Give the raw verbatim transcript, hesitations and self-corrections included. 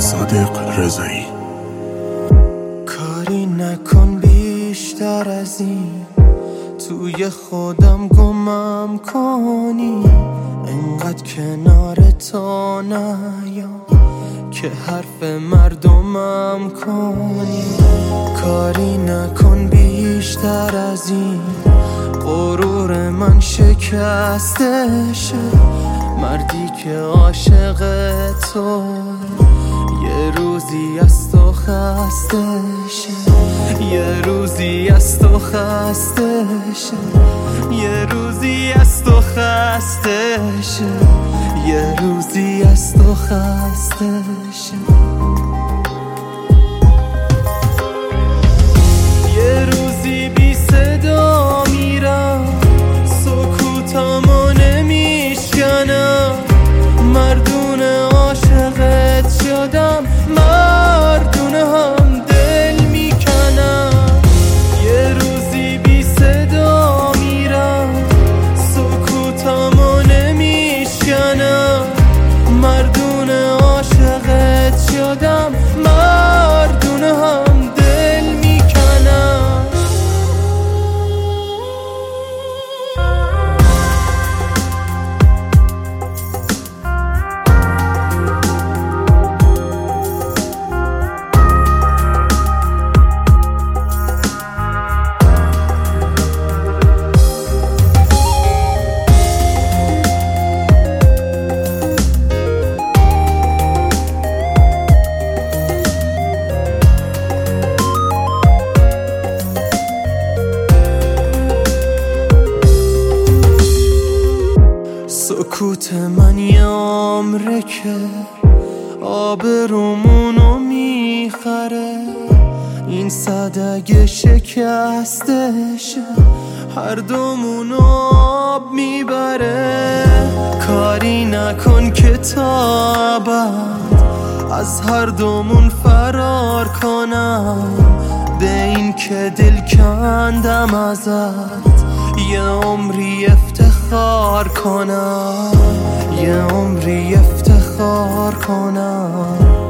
صادق رضایی. کاری نکن بیشتر از این، توی خودم گمم کنی، انقدر کنار تو نیام که حرف مردمم کنی. کاری نکن بیشتر از این، غرور من شکسته شه، مردی که عاشق تو یه روزی از تو خسته شه، یه روزی از تو خسته شه، یه روزی از تو خسته شه، یه روزی از تو خسته شه. یه روزی بی صدا میرم، سکوتامو نمیشکنم، مردون عاشقت شدم، مردون هم دل میکنم. یه روزی بی صدا میرم، سکوتامو نمیشکنم، مردون عاشقت شدم، مردون هم دل میکنم. سکوت من یه عمره که آبرومونو میخره، این صدق شکستشه، هر دومونو آب میبره. کاری نکن که تا ابد از هر دومون فرار کنم، به این که دل کندم ازت یه عمری افتخار کنم، یه عمری افتخار کنم.